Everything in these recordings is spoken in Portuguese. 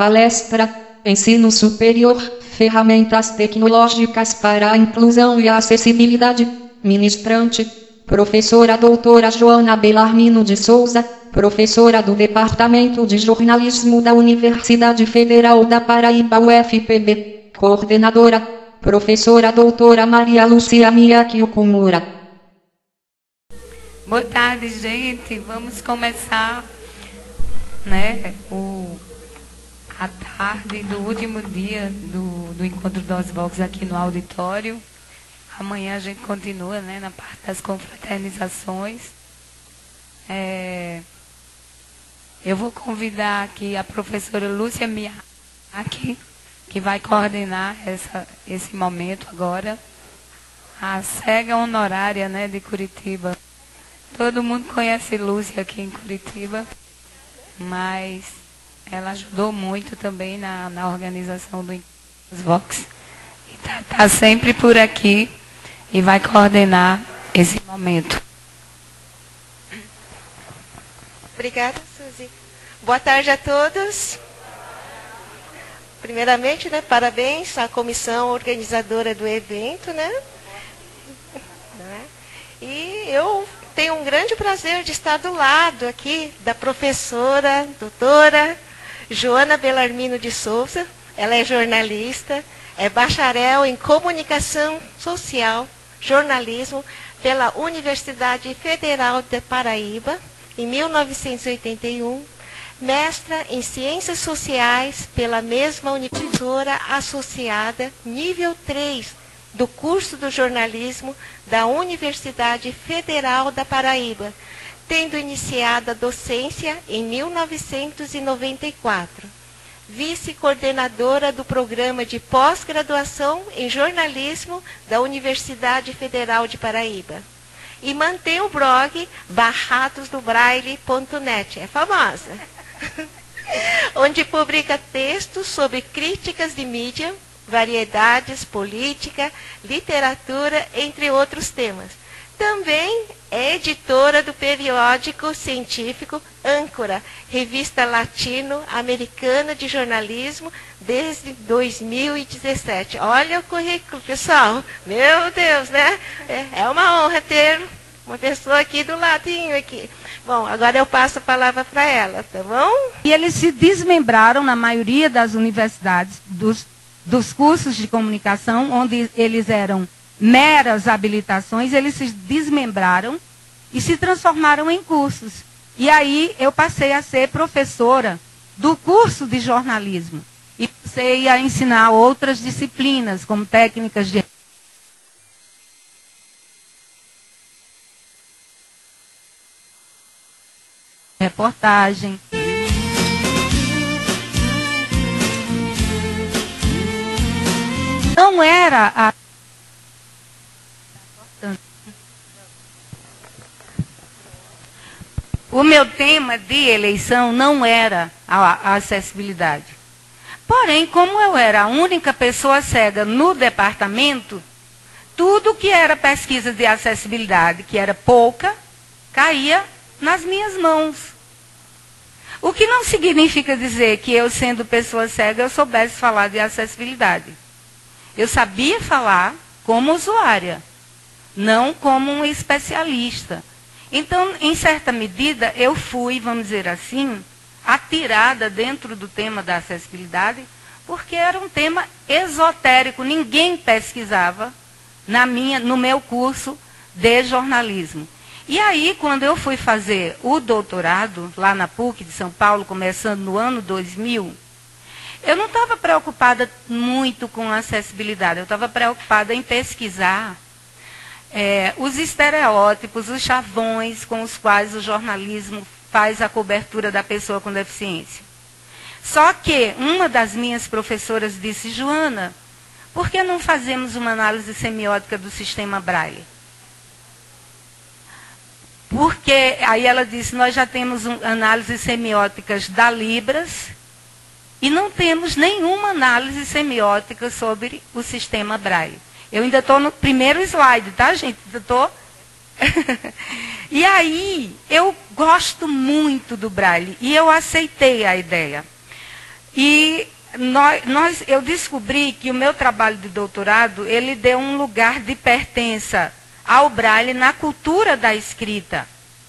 Palestra: Ensino Superior, Ferramentas Tecnológicas para a Inclusão e a Acessibilidade. Ministrante: Professora Doutora Joana Belarmino de Souza, professora do Departamento de Jornalismo da Universidade Federal da Paraíba UFPB. Coordenadora: Professora Doutora Maria Lúcia Miyaki Okumura. Boa tarde, gente. Vamos começar, a tarde do último dia do Encontro dos Vox aqui no auditório. Amanhã a gente continua, na parte das confraternizações. Eu vou convidar aqui a professora Lúcia Miyaki, que vai coordenar esse momento agora. A cega honorária, de Curitiba. Todo mundo conhece Lúcia aqui em Curitiba, mas ela ajudou muito também na organização do Vox. E está sempre por aqui e vai coordenar esse momento. Obrigada, Suzy. Boa tarde a todos. Primeiramente, parabéns à comissão organizadora do evento, E eu tenho um grande prazer de estar do lado aqui da professora, doutora Joana Belarmino de Souza. Ela é jornalista, é bacharel em comunicação social, jornalismo, pela Universidade Federal da Paraíba, em 1981. Mestra em Ciências Sociais pela mesma professora associada, nível 3, do curso do jornalismo da Universidade Federal da Paraíba, tendo iniciado a docência em 1994. Vice-coordenadora do programa de pós-graduação em jornalismo da Universidade Federal de Paraíba. E mantém o blog barradosdobraille.net, é famosa, onde publica textos sobre críticas de mídia, variedades, política, literatura, entre outros temas. Também é editora do periódico científico Âncora, revista latino-americana de jornalismo, desde 2017. Olha o currículo, pessoal. Meu Deus, É uma honra ter uma pessoa aqui do ladinho aqui. Bom, agora eu passo a palavra para ela, tá bom? E eles se desmembraram na maioria das universidades, dos cursos de comunicação, onde eles eram meras habilitações, eles se desmembraram e se transformaram em cursos. E aí eu passei a ser professora do curso de jornalismo. E passei a ensinar outras disciplinas, como técnicas de reportagem. Não era a... O meu tema de eleição não era a acessibilidade. Porém, como eu era a única pessoa cega no departamento, tudo que era pesquisa de acessibilidade, que era pouca, caía nas minhas mãos. O que não significa dizer que eu, sendo pessoa cega, eu soubesse falar de acessibilidade. Eu sabia falar como usuária, não como um especialista. Então, em certa medida, eu fui, vamos dizer assim, atirada dentro do tema da acessibilidade, porque era um tema esotérico. Ninguém pesquisava no meu curso de jornalismo. E aí, quando eu fui fazer o doutorado, lá na PUC de São Paulo, começando no ano 2000, eu não estava preocupada muito com a acessibilidade, eu estava preocupada em pesquisar os estereótipos, os chavões com os quais o jornalismo faz a cobertura da pessoa com deficiência. Só que uma das minhas professoras disse: Joana, por que não fazemos uma análise semiótica do sistema Braille? Porque, aí ela disse, nós já temos análises semióticas da Libras e não temos nenhuma análise semiótica sobre o sistema Braille. Eu ainda estou no primeiro slide, tá, gente? E aí, eu gosto muito do Braille e eu aceitei a ideia. E eu descobri que o meu trabalho de doutorado, ele deu um lugar de pertença ao Braille na cultura da escrita.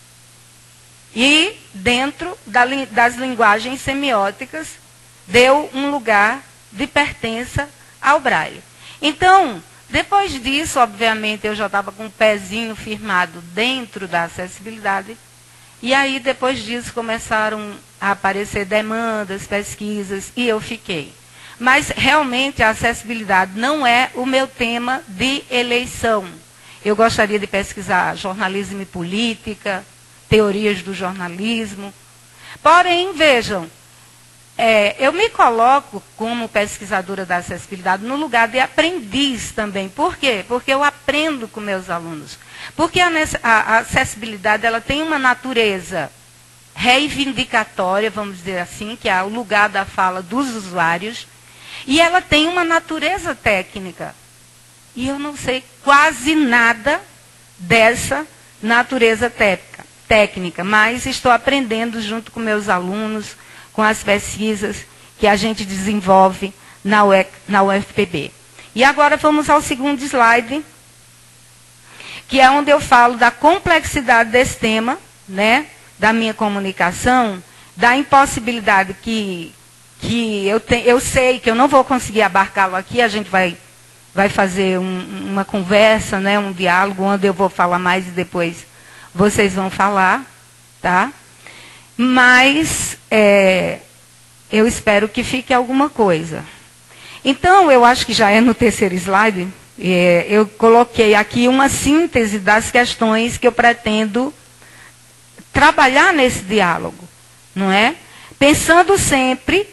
E dentro das linguagens semióticas, deu um lugar de pertença ao Braille. Então, depois disso, obviamente, eu já estava com o pezinho firmado dentro da acessibilidade. E aí, depois disso, começaram a aparecer demandas, pesquisas, e eu fiquei. Mas, realmente, a acessibilidade não é o meu tema de eleição. Eu gostaria de pesquisar jornalismo e política, teorias do jornalismo. Porém, vejam, eu me coloco como pesquisadora da acessibilidade no lugar de aprendiz também. Por quê? Porque eu aprendo com meus alunos. Porque a acessibilidade ela tem uma natureza reivindicatória, vamos dizer assim, que é o lugar da fala dos usuários, e ela tem uma natureza técnica. E eu não sei quase nada dessa natureza técnica, mas estou aprendendo junto com meus alunos, com as pesquisas que a gente desenvolve na UFPB. E agora vamos ao segundo slide, que é onde eu falo da complexidade desse tema, né, da minha comunicação, da impossibilidade que eu sei que eu não vou conseguir abarcá-lo aqui, a gente vai fazer uma conversa, né, um diálogo, onde eu vou falar mais e depois vocês vão falar, tá? Mas eu espero que fique alguma coisa. Então, eu acho que já é no terceiro slide, eu coloquei aqui uma síntese das questões que eu pretendo trabalhar nesse diálogo, não é? Pensando sempre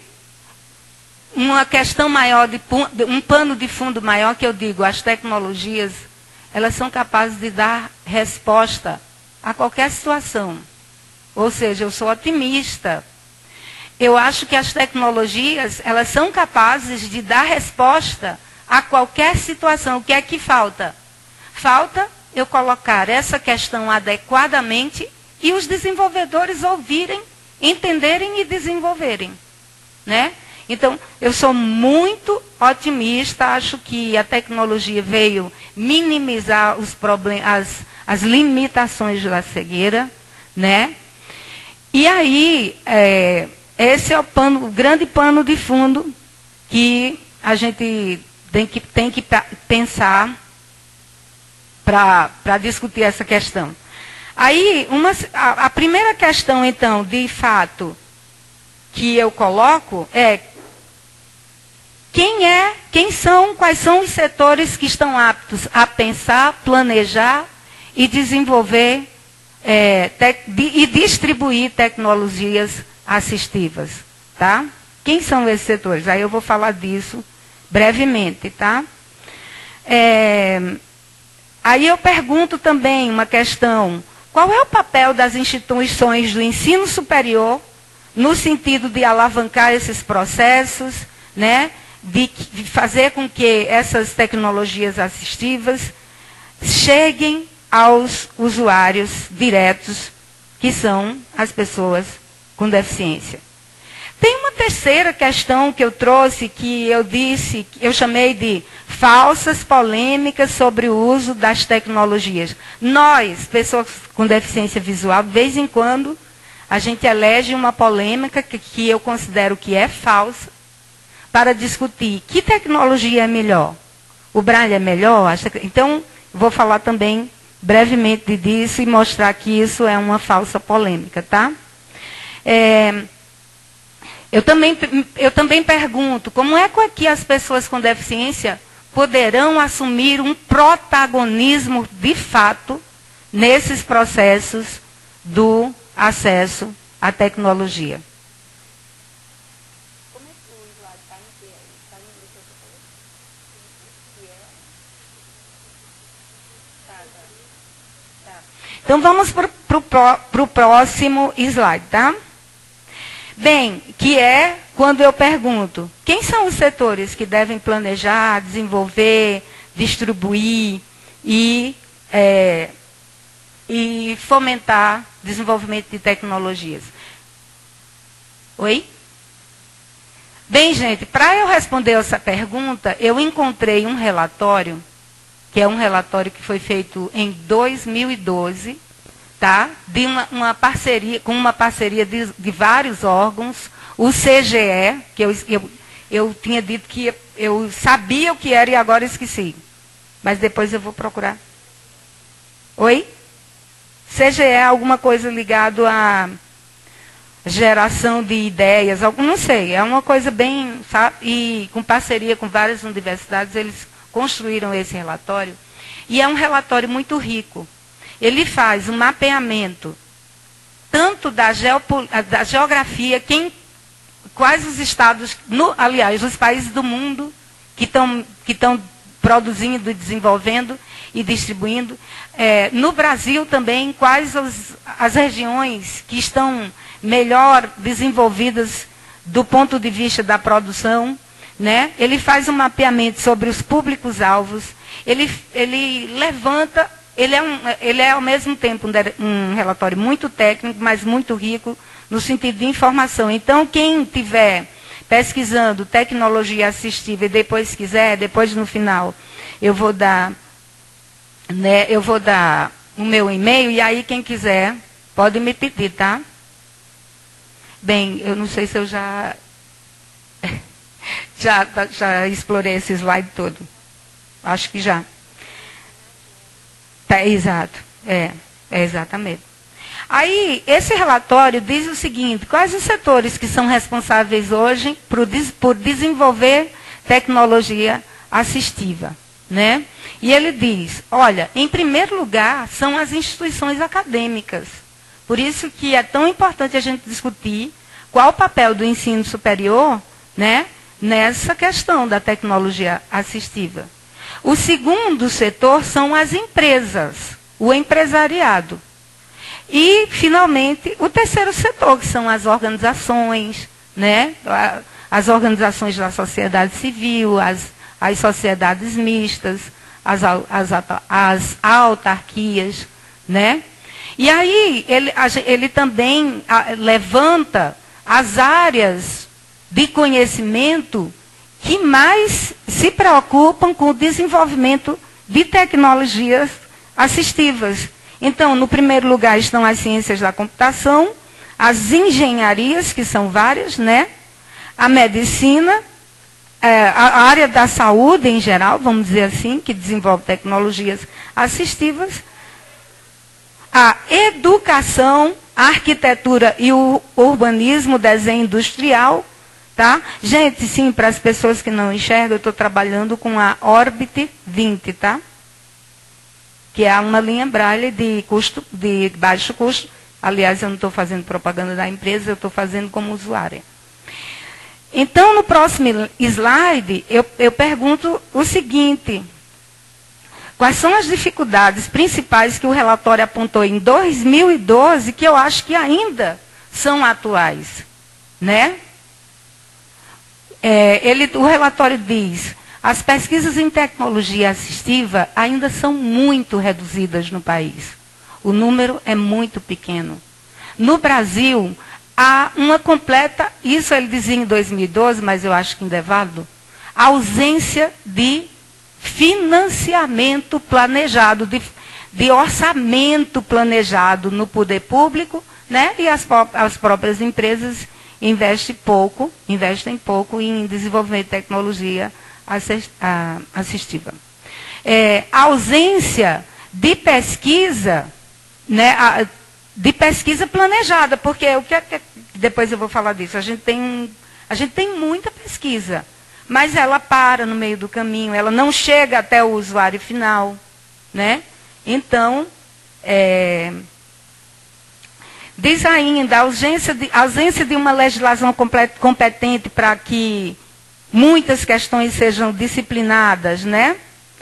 uma questão maior, um pano de fundo maior, que eu digo, as tecnologias, elas são capazes de dar resposta a qualquer situação. Ou seja, eu sou otimista. Eu acho que as tecnologias, elas são capazes de dar resposta a qualquer situação. O que é que falta? Falta eu colocar essa questão adequadamente e os desenvolvedores ouvirem, entenderem e desenvolverem, né? Então, eu sou muito otimista, acho que a tecnologia veio minimizar os problemas, as limitações da cegueira, né? E aí, esse é o grande pano de fundo que a gente tem que pensar para discutir essa questão. Aí, a primeira questão, então, de fato, que eu coloco é quais são os setores que estão aptos a pensar, planejar e desenvolver e distribuir tecnologias assistivas, tá? Quem são esses setores? Aí eu vou falar disso brevemente, tá? Aí eu pergunto também uma questão: qual é o papel das instituições do ensino superior no sentido de alavancar esses processos, né? De fazer com que essas tecnologias assistivas cheguem aos usuários diretos, que são as pessoas com deficiência. Tem uma terceira questão que eu trouxe, que eu chamei de falsas polêmicas sobre o uso das tecnologias. Nós, pessoas com deficiência visual, de vez em quando, a gente elege uma polêmica que eu considero que é falsa, para discutir que tecnologia é melhor. O Braille é melhor? Então, vou falar também brevemente disso e mostrar que isso é uma falsa polêmica, tá? Eu também pergunto, como é que as pessoas com deficiência poderão assumir um protagonismo de fato nesses processos do acesso à tecnologia? Então, vamos para o próximo slide, tá? Bem, que é quando eu pergunto, quem são os setores que devem planejar, desenvolver, distribuir e fomentar desenvolvimento de tecnologias? Oi? Bem, gente, para eu responder essa pergunta, eu encontrei um relatório, que é um relatório que foi feito em 2012, tá? De uma parceria, com uma parceria de vários órgãos, o CGE, que eu tinha dito que eu sabia o que era e agora esqueci. Mas depois eu vou procurar. Oi? CGE é alguma coisa ligado a geração de ideias, não sei, é uma coisa bem, sabe? E com parceria com várias universidades, eles construíram esse relatório. E é um relatório muito rico. Ele faz um mapeamento tanto da geografia, quais os estados, aliás, os países do mundo que estão produzindo, desenvolvendo e distribuindo. No Brasil também, quais as regiões que estão melhor desenvolvidas do ponto de vista da produção, né? Ele faz um mapeamento sobre os públicos-alvos, ele levanta, ele é ao mesmo tempo um relatório muito técnico, mas muito rico no sentido de informação. Então, quem estiver pesquisando tecnologia assistiva e depois quiser, depois no final, eu vou dar o meu e-mail, e aí quem quiser pode me pedir, tá? Bem, eu não sei se eu já explorei esse slide todo. Acho que já. Tá, exato. Exatamente. Aí, esse relatório diz o seguinte: quais os setores que são responsáveis hoje por desenvolver tecnologia assistiva, né? E ele diz, olha, em primeiro lugar, são as instituições acadêmicas. Por isso que é tão importante a gente discutir qual o papel do ensino superior, né, nessa questão da tecnologia assistiva. O segundo setor são as empresas, o empresariado. E, finalmente, o terceiro setor, que são as organizações, né, as organizações da sociedade civil, as sociedades mistas, as autarquias, né? E aí ele também levanta as áreas de conhecimento que mais se preocupam com o desenvolvimento de tecnologias assistivas. Então, no primeiro lugar estão as ciências da computação, as engenharias, que são várias, né? A medicina, a área da saúde em geral, vamos dizer assim, que desenvolve tecnologias assistivas, a educação, a arquitetura e o urbanismo, desenho industrial, tá? Gente, sim, para as pessoas que não enxergam, eu estou trabalhando com a Orbit 20, tá? Que é uma linha Braille de baixo custo. Aliás, eu não estou fazendo propaganda da empresa, eu estou fazendo como usuária. Então, no próximo slide, eu pergunto o seguinte: quais são as dificuldades principais que o relatório apontou em 2012, que eu acho que ainda são atuais, né? O relatório diz: as pesquisas em tecnologia assistiva ainda são muito reduzidas no país. O número é muito pequeno. No Brasil, há uma completa, isso ele dizia em 2012, mas eu acho que ainda é válido, ausência de financiamento planejado, de orçamento planejado no poder público, né? E as próprias empresas investem pouco em desenvolvimento de tecnologia assistiva. A ausência de pesquisa, né, de pesquisa planejada, porque depois eu vou falar disso, a gente tem muita pesquisa, mas ela para no meio do caminho, ela não chega até o usuário final, né? Então, diz ainda, a ausência de uma legislação competente para que muitas questões sejam disciplinadas, né?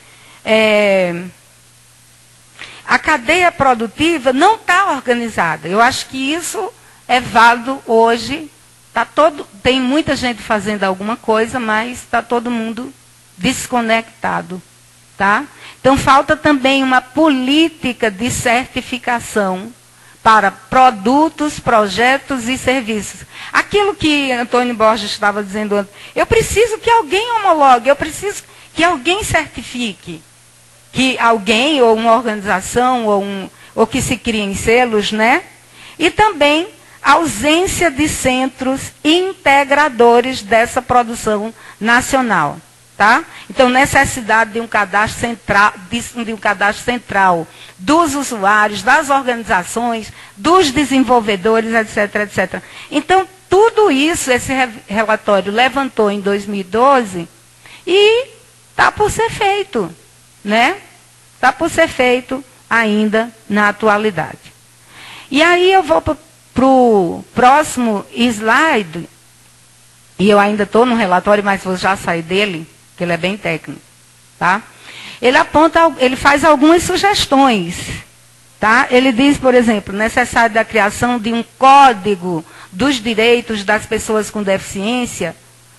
A cadeia produtiva não está organizada. Eu acho que isso é válido hoje. Tem muita gente fazendo alguma coisa, mas está todo mundo desconectado, tá? Então, falta também uma política de certificação para produtos, projetos e serviços. Aquilo que Antônio Borges estava dizendo antes, eu preciso que alguém homologue, eu preciso que alguém certifique, que alguém, ou uma organização, ou que se criem selos, né? E também a ausência de centros integradores dessa produção nacional. Tá? Então, necessidade de um cadastro central dos usuários, das organizações, dos desenvolvedores, etc, etc. Então, tudo isso, esse relatório levantou em 2012 e está por ser feito, né? Está por ser feito ainda na atualidade. E aí eu vou para o próximo slide, e eu ainda estou no relatório, mas vou já sair dele, que ele é bem técnico, tá? Ele faz algumas sugestões, tá? Ele diz, por exemplo, necessário da criação de um código dos direitos das pessoas com deficiência,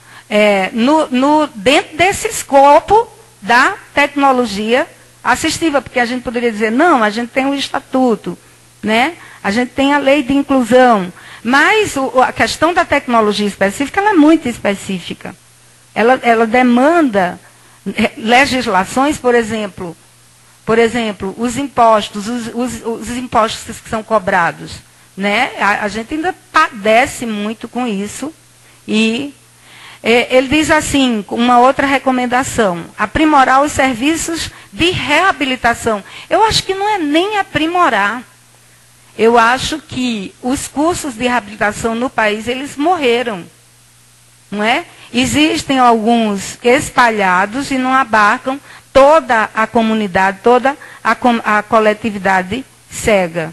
dentro desse escopo da tecnologia assistiva, porque a gente poderia dizer, não, a gente tem um estatuto, né? A gente tem a lei de inclusão, mas a questão da tecnologia específica, ela é muito específica. Ela demanda legislações, por exemplo, os impostos, os impostos que são cobrados. Né? A gente ainda padece muito com isso. E ele diz assim, uma outra recomendação, aprimorar os serviços de reabilitação. Eu acho que não é nem aprimorar. Eu acho que os cursos de reabilitação no país, eles morreram. Não é? Existem alguns espalhados e não abarcam toda a comunidade, toda a coletividade cega.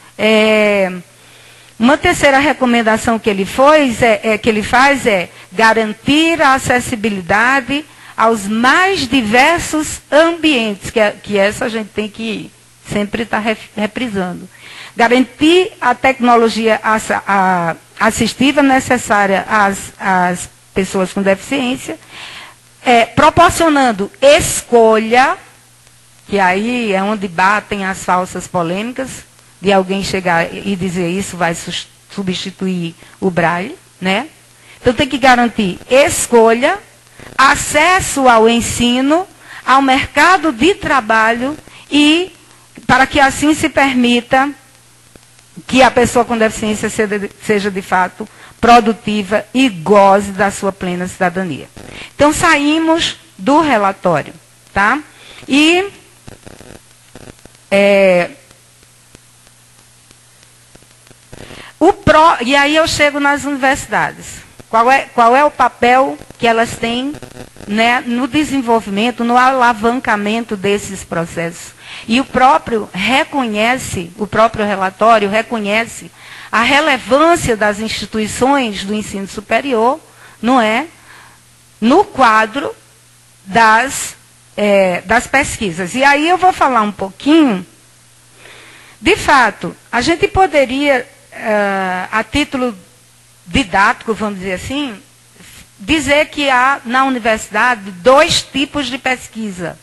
Uma terceira recomendação que ele faz é garantir a acessibilidade aos mais diversos ambientes, que essa a gente tem que sempre estar reprisando. Garantir a tecnologia assistiva necessária às pessoas com deficiência, proporcionando escolha, que aí é onde batem as falsas polêmicas, de alguém chegar e dizer isso vai substituir o Braille, né? Então tem que garantir escolha, acesso ao ensino, ao mercado de trabalho e para que assim se permita que a pessoa com deficiência seja de fato produtiva e goze da sua plena cidadania. Então, saímos do relatório, tá? E aí eu chego nas universidades. Qual é o papel que elas têm, né, no desenvolvimento, no alavancamento desses processos? E o próprio relatório reconhece a relevância das instituições do ensino superior, não é, no quadro das pesquisas. E aí eu vou falar um pouquinho, de fato, a gente poderia, a título didático, vamos dizer assim, dizer que há na universidade 2 tipos de pesquisa.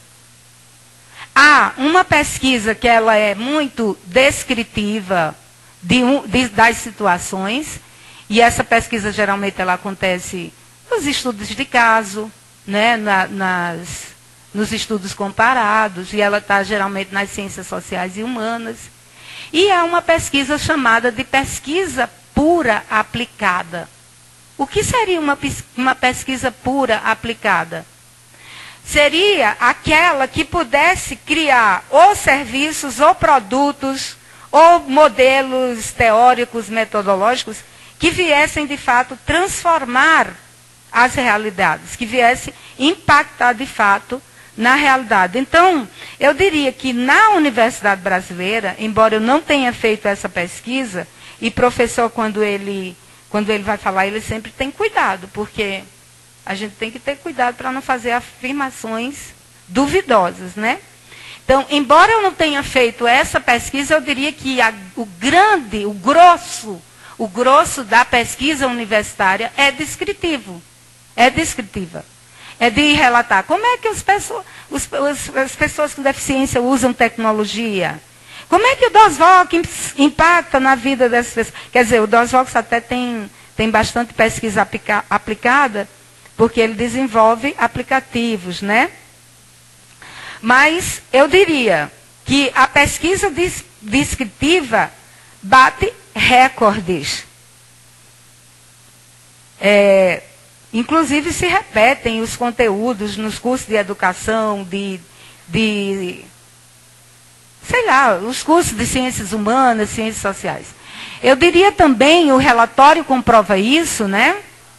Há uma pesquisa que ela é muito descritiva das situações, e essa pesquisa geralmente ela acontece nos estudos de caso, né, nos estudos comparados, e ela está geralmente nas ciências sociais e humanas. E há uma pesquisa chamada de pesquisa pura aplicada. O que seria uma pesquisa pura aplicada? Seria aquela que pudesse criar ou serviços, ou produtos, ou modelos teóricos, metodológicos, que viessem, de fato, transformar as realidades, que viessem impactar, de fato, na realidade. Então, eu diria que na Universidade Brasileira, embora eu não tenha feito essa pesquisa, e professor, quando ele vai falar, ele sempre tem cuidado, porque a gente tem que ter cuidado para não fazer afirmações duvidosas, né? Então, embora eu não tenha feito essa pesquisa, eu diria que o grosso da pesquisa universitária é descritivo. É descritiva. É de relatar como é que as pessoas com deficiência usam tecnologia, Como é que o DOSVOC impacta na vida dessas pessoas? Quer dizer, o DOSVOC até tem bastante pesquisa aplicada, porque ele desenvolve aplicativos, né? Mas eu diria que a pesquisa descritiva bate recordes. Inclusive se repetem os conteúdos nos cursos de educação, sei lá, os cursos de ciências humanas, ciências sociais. Eu diria também, o relatório comprova isso, né?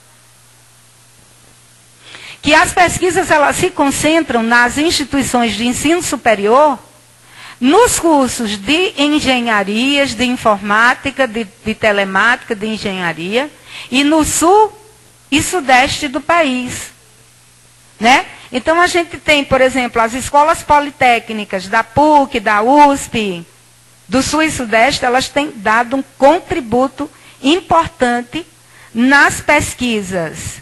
Que as pesquisas elas se concentram nas instituições de ensino superior, nos cursos de engenharias, de informática, de telemática, de engenharia, e no sul e sudeste do país, né? Então a gente tem, por exemplo, as escolas politécnicas da PUC, da USP, do sul e sudeste, elas têm dado um contributo importante nas pesquisas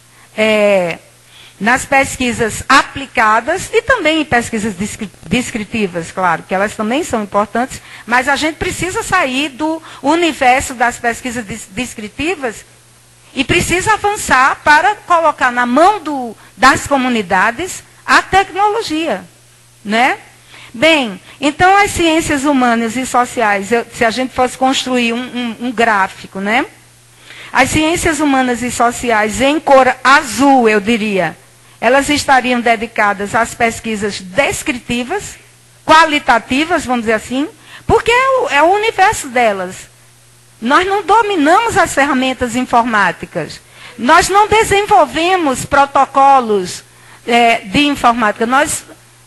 aplicadas e também em pesquisas descritivas, claro, que elas também são importantes, mas a gente precisa sair do universo das pesquisas descritivas e precisa avançar para colocar na mão das comunidades a tecnologia, né? Bem, então as ciências humanas e sociais, se a gente fosse construir um gráfico, né? As ciências humanas e sociais em cor azul, eu diria, elas estariam dedicadas às pesquisas descritivas, qualitativas, vamos dizer assim, porque é o universo delas. Nós não dominamos as ferramentas informáticas. Nós não desenvolvemos protocolos de informática. Nós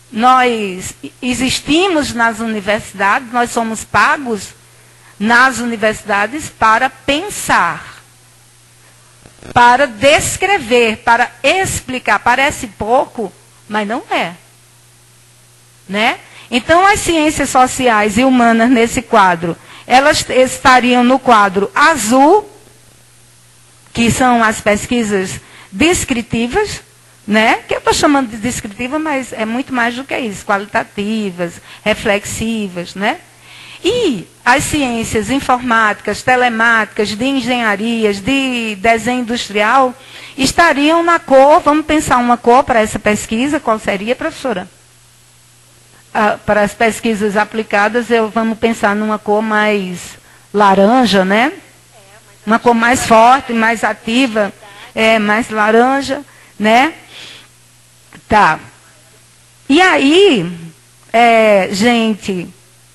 existimos nas universidades, nós somos pagos nas universidades para pensar, para descrever, para explicar. Parece pouco, mas não é. Né? Então, as ciências sociais e humanas nesse quadro, elas estariam no quadro azul, que são as pesquisas descritivas, né? Que eu estou chamando de descritiva, mas é muito mais do que isso, qualitativas, reflexivas, né? E as ciências informáticas, telemáticas, de engenharias, de desenho industrial, estariam na cor, vamos pensar uma cor para essa pesquisa, qual seria, professora? Para as pesquisas aplicadas, vamos pensar numa cor mais laranja, né? Uma cor mais forte, mais ativa, mais laranja, né? Tá. E aí, gente,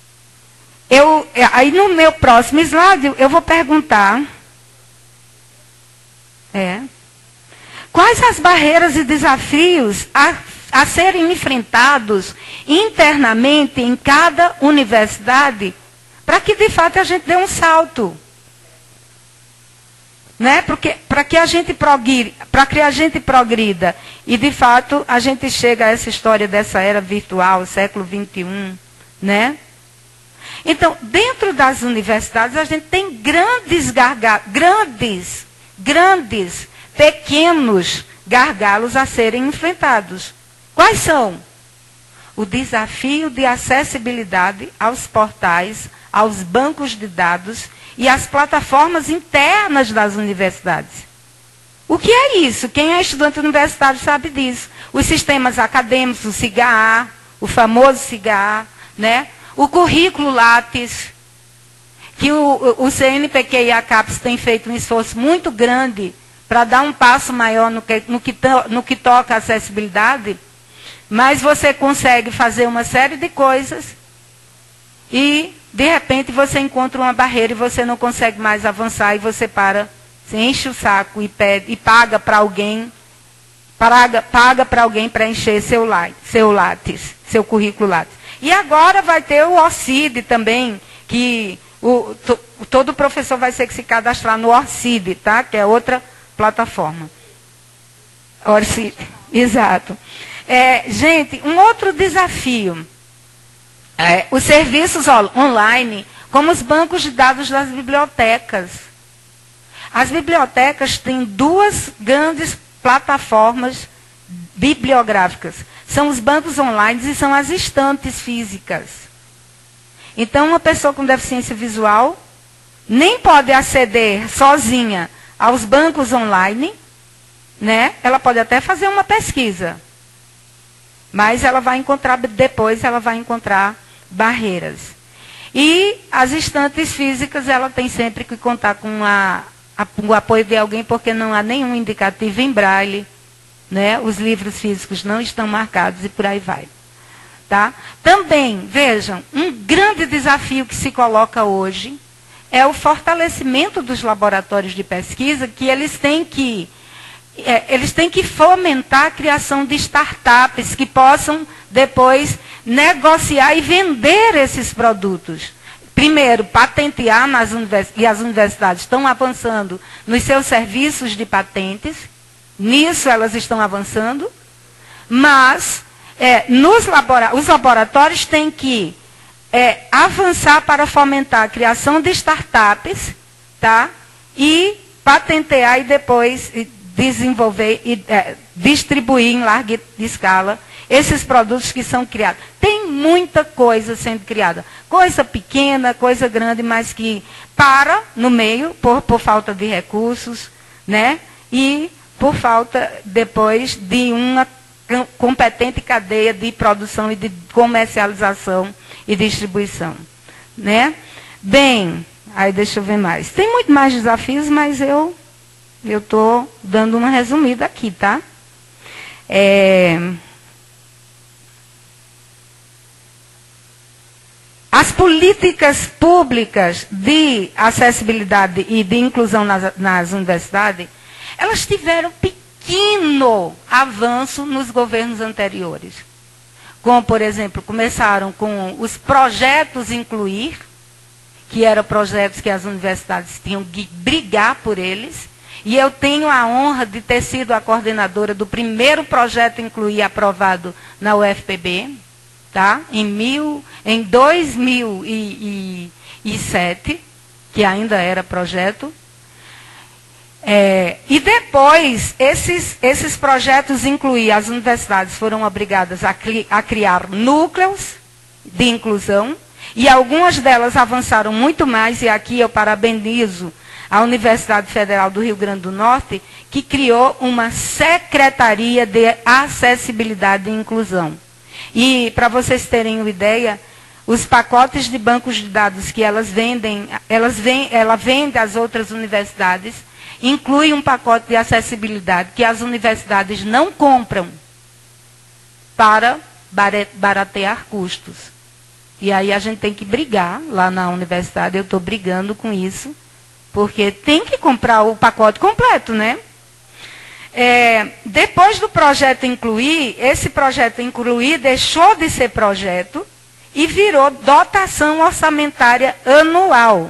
aí no meu próximo slide, eu vou perguntar, quais as barreiras e desafios a serem enfrentados internamente em cada universidade, para que de fato a gente dê um salto, né? Para que a gente progrida e de fato a gente chega a essa história dessa era virtual, século 21, né? Então, dentro das universidades a gente tem pequenos gargalos a serem enfrentados. Quais são? O desafio de acessibilidade aos portais, aos bancos de dados e às plataformas internas das universidades. O que é isso? Quem é estudante universitário sabe disso. Os sistemas acadêmicos, o SIGA-A, o famoso SIGA-A, né? O currículo Lattes, que o CNPq e a CAPES têm feito um esforço muito grande para dar um passo maior no que toca à acessibilidade, mas você consegue fazer uma série de coisas e, de repente, você encontra uma barreira e você não consegue mais avançar e você você enche o saco e paga para alguém, preencher seu Lattes, seu currículo Lattes. E agora vai ter o ORCID também, que todo professor vai ter que se cadastrar no ORCID, tá? Que é outra plataforma. ORCID, exato. Gente, um outro desafio. Os serviços online, como os bancos de dados das bibliotecas. As bibliotecas têm duas grandes plataformas bibliográficas. São os bancos online e são as estantes físicas. Então, uma pessoa com deficiência visual nem pode aceder sozinha aos bancos online, né? Ela pode até fazer uma pesquisa, mas ela vai encontrar, depois ela vai encontrar barreiras. E as estantes físicas, ela tem sempre que contar com o apoio de alguém, porque não há nenhum indicativo em braille, né? Os livros físicos não estão marcados e por aí vai. Tá? Também, vejam, um grande desafio que se coloca hoje é o fortalecimento dos laboratórios de pesquisa, que eles têm que fomentar a criação de startups que possam depois negociar e vender esses produtos. Primeiro, patentear e as universidades estão avançando nos seus serviços de patentes, nisso elas estão avançando, mas os laboratórios têm que avançar para fomentar a criação de startups, tá? E patentear e depois desenvolver e distribuir em larga escala esses produtos que são criados. Tem muita coisa sendo criada. Coisa pequena, coisa grande, mas que para no meio por falta de recursos, né? E por falta depois de uma competente cadeia de produção e de comercialização e distribuição, né? Bem, aí deixa eu ver mais. Tem muito mais desafios, mas eu estou dando uma resumida aqui, tá? As políticas públicas de acessibilidade e de inclusão nas universidades, elas tiveram pequeno avanço nos governos anteriores. Como, por exemplo, começaram com os projetos Incluir, que eram projetos que as universidades tinham que brigar por eles. E eu tenho a honra de ter sido a coordenadora do primeiro projeto Incluir aprovado na UFPB, tá? Em 2007, que ainda era projeto. E depois, esses projetos Incluir, as universidades foram obrigadas a criar núcleos de inclusão, e algumas delas avançaram muito mais, e aqui eu parabenizo a Universidade Federal do Rio Grande do Norte, que criou uma Secretaria de Acessibilidade e Inclusão. E, para vocês terem uma ideia, os pacotes de bancos de dados que ela vende às outras universidades, inclui um pacote de acessibilidade que as universidades não compram para baratear custos. E aí a gente tem que brigar lá na universidade, eu estou brigando com isso, porque tem que comprar o pacote completo, né? Depois do projeto Incluir, esse projeto Incluir deixou de ser projeto e virou dotação orçamentária anual.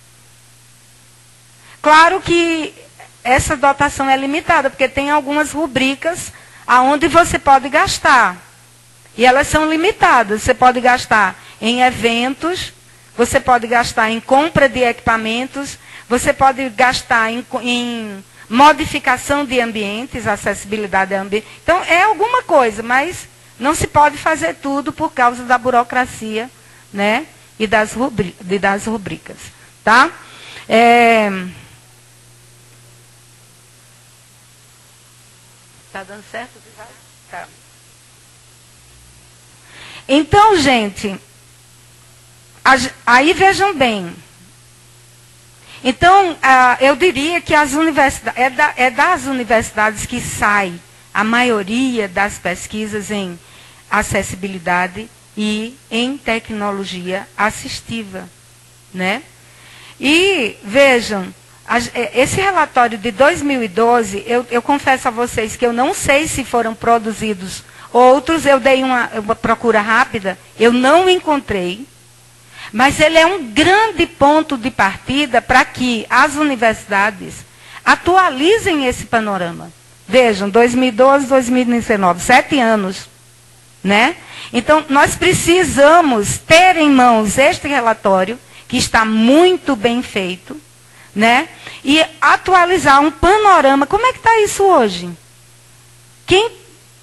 Claro que essa dotação é limitada, porque tem algumas rubricas aonde você pode gastar. E elas são limitadas. Você pode gastar em eventos, você pode gastar em compra de equipamentos, você pode gastar em modificação de ambientes, acessibilidade a ambiente. Então, é alguma coisa, mas não se pode fazer tudo por causa da burocracia, né? E das rubricas. Tá? Está dando certo? Tá. Então, gente, aí vejam bem. Então, eu diria que as universidades, das universidades que sai a maioria das pesquisas em acessibilidade e em tecnologia assistiva, né? E vejam, esse relatório de 2012, eu confesso a vocês que eu não sei se foram produzidos outros, eu dei uma procura rápida, eu não encontrei. Mas ele é um grande ponto de partida para que as universidades atualizem esse panorama. Vejam, 2012, 2019, 7 anos. Né? Então, nós precisamos ter em mãos este relatório, que está muito bem feito, né? E atualizar um panorama. Como é que está isso hoje? Quem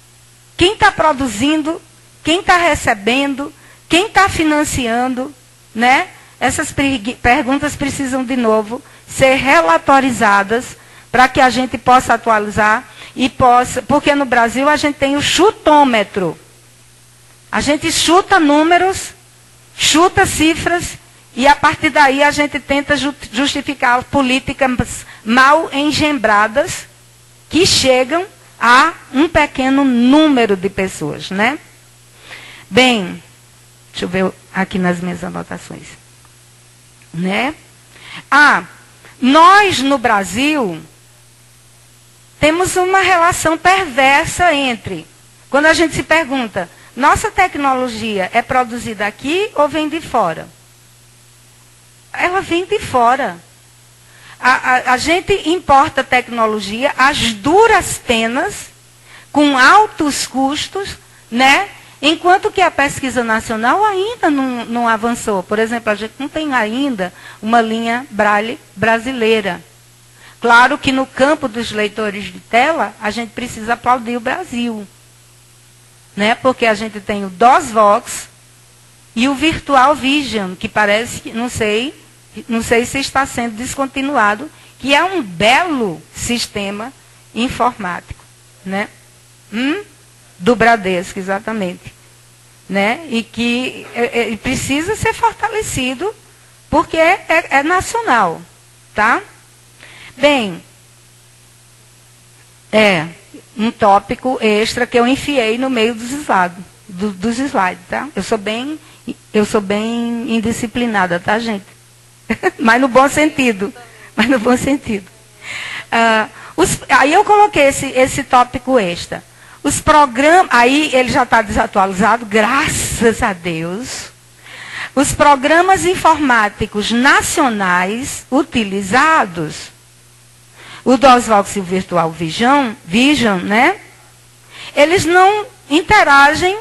está produzindo, quem está recebendo, quem está financiando, né? Essas perguntas precisam, de novo, ser relatorizadas para que a gente possa atualizar e possa... Porque no Brasil a gente tem o chutômetro. A gente chuta números, chuta cifras, e a partir daí a gente tenta justificar políticas mal engembradas que chegam a um pequeno número de pessoas, né? Bem, deixa eu ver aqui nas minhas anotações. Né? Nós no Brasil temos uma relação perversa entre, quando a gente se pergunta, nossa tecnologia é produzida aqui ou vem de fora? Ela vem de fora. A gente importa tecnologia às duras penas, com altos custos, né? Enquanto que a pesquisa nacional ainda não avançou. Por exemplo, a gente não tem ainda uma linha Braille brasileira. Claro que no campo dos leitores de tela, a gente precisa aplaudir o Brasil. Né? Porque a gente tem o DOSVox e o Virtual Vision, que parece que, não sei se está sendo descontinuado, que é um belo sistema informático. Né? Do Bradesco, exatamente. Né? E que precisa ser fortalecido, porque é nacional. Tá? Bem, um tópico extra que eu enfiei no meio dos slides. Tá? Eu sou bem indisciplinada, tá, gente? Mas no bom sentido. Aí eu coloquei esse tópico extra. Os programas, aí ele já está desatualizado, graças a Deus. Os programas informáticos nacionais utilizados, o DOSVox e o Virtual Vision, né? Eles não interagem,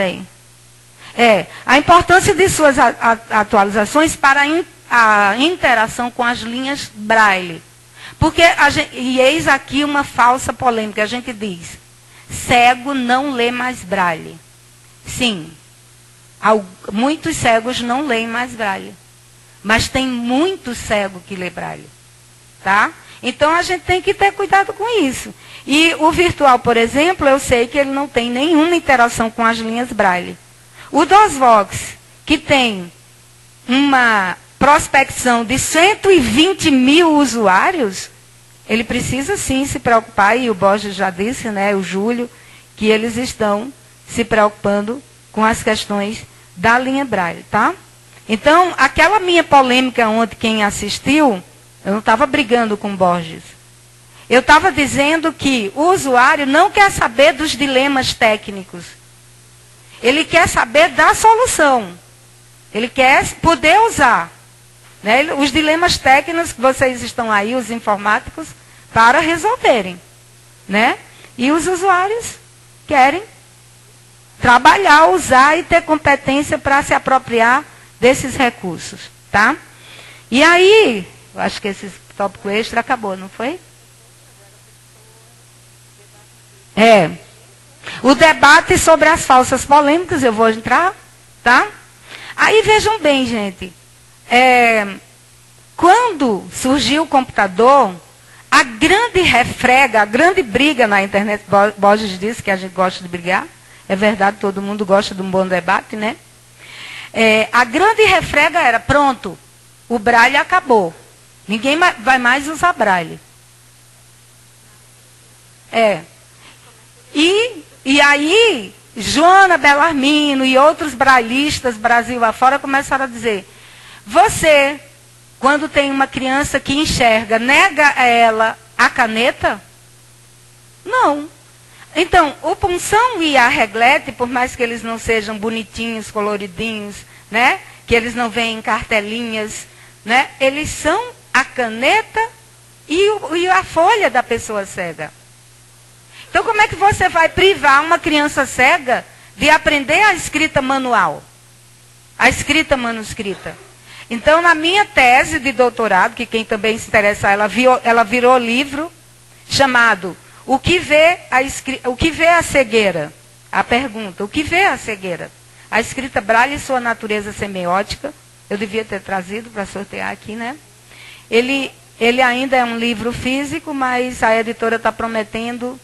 a importância de suas atualizações para a interação com as linhas Braille. Porque, e eis aqui uma falsa polêmica, a gente diz, cego não lê mais Braille. Sim, muitos cegos não leem mais Braille. Mas tem muito cego que lê Braille. Tá? Então, a gente tem que ter cuidado com isso. E o virtual, por exemplo, eu sei que ele não tem nenhuma interação com as linhas Braille. O DOSVox, que tem uma prospecção de 120 mil usuários, ele precisa sim se preocupar, e o Borges já disse, né, o Júlio, que eles estão se preocupando com as questões da linha Braille, tá? Então, aquela minha polêmica ontem, quem assistiu, eu não estava brigando com o Borges. Eu estava dizendo que o usuário não quer saber dos dilemas técnicos. Ele quer saber da solução. Ele quer poder usar. Né? Os dilemas técnicos que vocês estão aí, os informáticos, para resolverem. Né? E os usuários querem trabalhar, usar e ter competência para se apropriar desses recursos. Tá? E aí, eu acho que esse tópico extra acabou, não foi? O debate sobre as falsas polêmicas, eu vou entrar, tá? Aí vejam bem, gente. Quando surgiu o computador, a grande refrega, a grande briga na internet, Borges disse que a gente gosta de brigar, é verdade, todo mundo gosta de um bom debate, né? A grande refrega era, pronto, o Braille acabou. Ninguém vai mais usar Braille. E aí, Joana Bellarmino e outros braillistas Brasil afora começaram a dizer, você, quando tem uma criança que enxerga, nega a ela a caneta? Não. Então, o punção e a reglete, por mais que eles não sejam bonitinhos, coloridinhos, né? Que eles não vêm em cartelinhas, né? Eles são a caneta e a folha da pessoa cega. Então, como é que você vai privar uma criança cega de aprender a escrita manual? A escrita manuscrita. Então, na minha tese de doutorado, que quem também se interessa, ela virou livro chamado O que vê a cegueira? A pergunta, o que vê a cegueira? A escrita Braille e sua natureza semiótica. Eu devia ter trazido para sortear aqui, né? Ele ainda é um livro físico, mas a editora está prometendo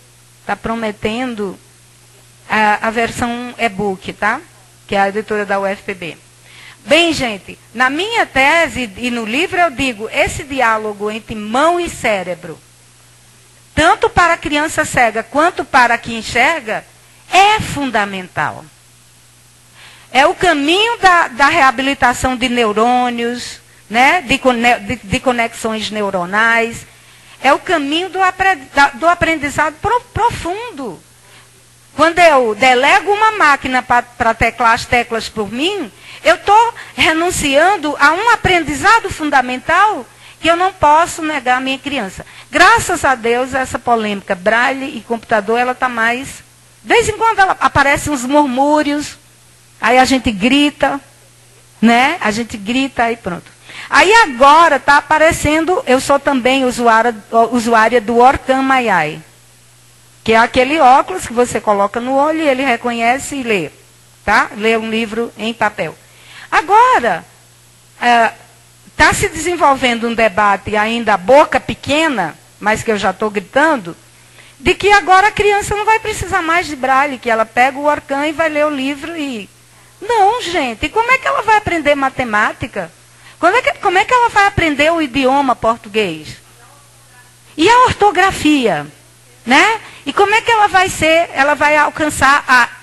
a versão e-book, tá? Que é a editora da UFPB. Bem, gente, na minha tese e no livro eu digo, esse diálogo entre mão e cérebro, tanto para a criança cega quanto para quem enxerga, é fundamental. É o caminho da reabilitação de neurônios, né? de conexões neuronais. É o caminho do aprendizado profundo. Quando eu delego uma máquina para teclar as teclas por mim, eu estou renunciando a um aprendizado fundamental que eu não posso negar à minha criança. Graças a Deus, essa polêmica braille e computador, ela está mais... De vez em quando aparecem uns murmúrios, aí a gente grita, né? A gente grita e pronto. Aí agora está aparecendo, eu sou também usuária do Orkan Mayai, que é aquele óculos que você coloca no olho e ele reconhece e lê, tá? Lê um livro em papel. Agora, está se desenvolvendo um debate ainda a boca pequena, mas que eu já estou gritando, de que agora a criança não vai precisar mais de braille, que ela pega o Orkan e vai ler o livro e... Não, gente, e como é que ela vai aprender matemática? Como é que ela vai aprender o idioma português? E a ortografia, né? E como é que ela vai alcançar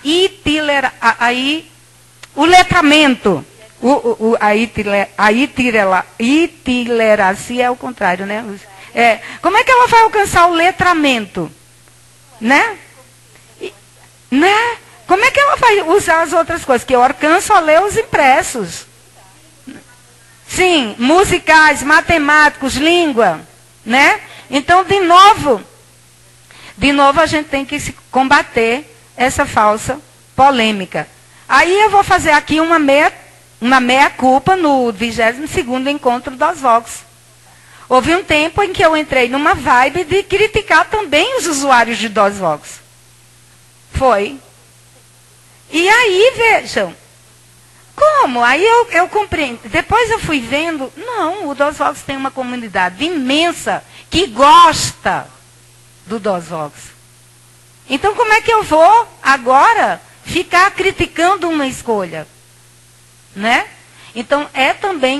o letramento? A itileracia é o contrário, né? Como é que ela vai alcançar o letramento? Né? Como é que ela vai usar as outras coisas? Que eu alcanço a ler os impressos. Sim, musicais, matemáticos, língua. Né? Então, de novo a gente tem que combater essa falsa polêmica. Aí eu vou fazer aqui uma meia-culpa no 22º encontro das Vox. Houve um tempo em que eu entrei numa vibe de criticar também os usuários de DOSVox. Foi. E aí, vejam, como? Aí eu compreendo. Depois eu fui vendo, não, o DOSVox tem uma comunidade imensa que gosta do DOSVox. Então, como é que eu vou agora ficar criticando uma escolha? Né? Então, é também,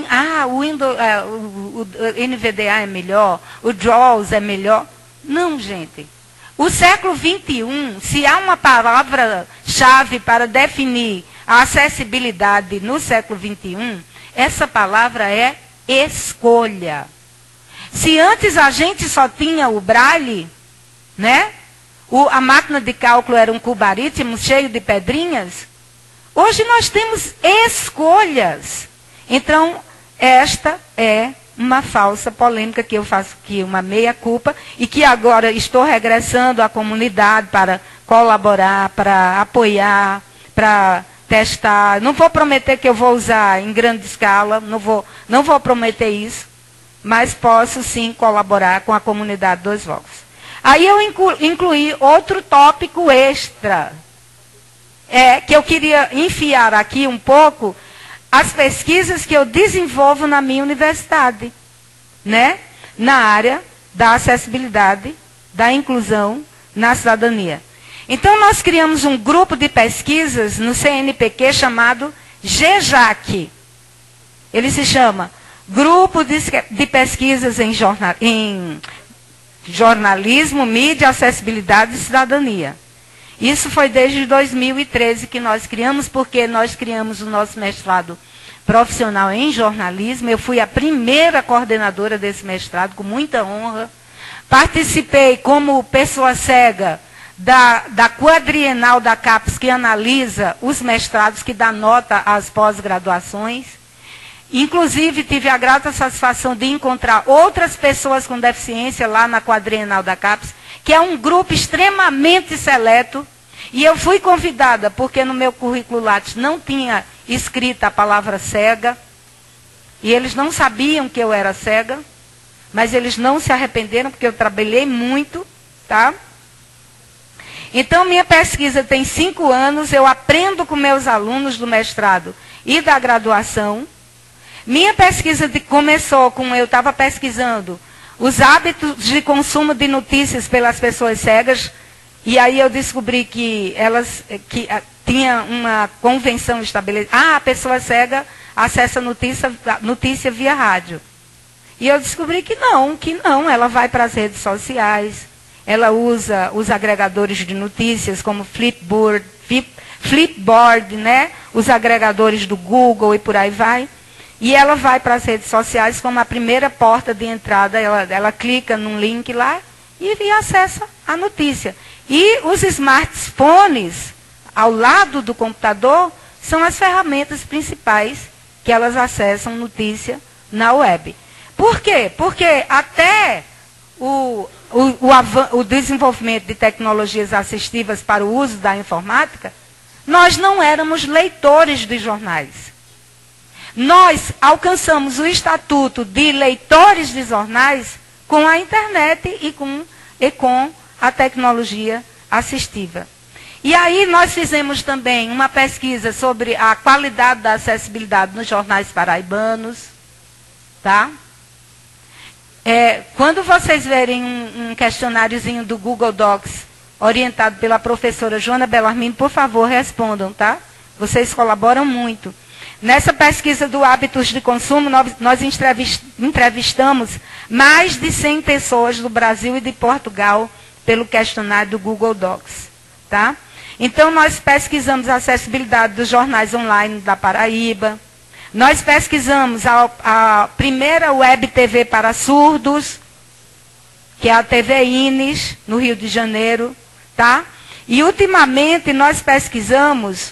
o NVDA é melhor, o JAWS é melhor. Não, gente. O século XXI, se há uma palavra-chave para definir a acessibilidade no século XXI, essa palavra é escolha. Se antes a gente só tinha o braille, né? A máquina de cálculo era um cubo aritmo cheio de pedrinhas, hoje nós temos escolhas. Então, esta é uma falsa polêmica que eu faço aqui, uma meia-culpa, e que agora estou regressando à comunidade para colaborar, para apoiar, para testar. Não vou prometer que eu vou usar em grande escala, não vou prometer isso, mas posso sim colaborar com a comunidade dos Vox. Aí eu incluí outro tópico extra, que eu queria enfiar aqui um pouco, as pesquisas que eu desenvolvo na minha universidade, né? Na área da acessibilidade, da inclusão na cidadania. Então, nós criamos um grupo de pesquisas no CNPq chamado GEJAC. Ele se chama Grupo de Pesquisas em Jornalismo, Mídia, Acessibilidade e Cidadania. Isso foi desde 2013 que nós criamos, porque nós criamos o nosso mestrado profissional em jornalismo. Eu fui a primeira coordenadora desse mestrado, com muita honra. Participei como pessoa cega da quadrienal da CAPES, que analisa os mestrados, que dá nota às pós-graduações. Inclusive, tive a grata satisfação de encontrar outras pessoas com deficiência lá na quadrienal da CAPES, que é um grupo extremamente seleto, e eu fui convidada, porque no meu currículo Lattes não tinha escrita a palavra cega, e eles não sabiam que eu era cega, mas eles não se arrependeram, porque eu trabalhei muito, tá? Então, minha pesquisa tem 5 anos, eu aprendo com meus alunos do mestrado e da graduação. Minha pesquisa começou com eu estava pesquisando os hábitos de consumo de notícias pelas pessoas cegas, e aí eu descobri que elas tinha uma convenção estabelecida. A pessoa cega acessa notícia via rádio. E eu descobri que não, ela vai para as redes sociais, ela usa os agregadores de notícias como Flipboard, né? Os agregadores do Google e por aí vai. E ela vai para as redes sociais como a primeira porta de entrada, ela clica num link lá e acessa a notícia. E os smartphones, ao lado do computador, são as ferramentas principais que elas acessam notícia na web. Por quê? Porque até o desenvolvimento de tecnologias assistivas para o uso da informática, nós não éramos leitores de jornais. Nós alcançamos o estatuto de leitores de jornais com a internet e com a tecnologia assistiva. E aí nós fizemos também uma pesquisa sobre a qualidade da acessibilidade nos jornais paraibanos. Tá? Quando vocês verem um questionáriozinho do Google Docs, orientado pela professora Joana Bellarmino, por favor, respondam, tá? Vocês colaboram muito. Nessa pesquisa do hábitos de consumo, nós entrevistamos mais de 100 pessoas do Brasil e de Portugal pelo questionário do Google Docs. Tá? Então, nós pesquisamos a acessibilidade dos jornais online da Paraíba. Nós pesquisamos a primeira web TV para surdos, que é a TV Ines, no Rio de Janeiro. Tá? E, ultimamente, nós pesquisamos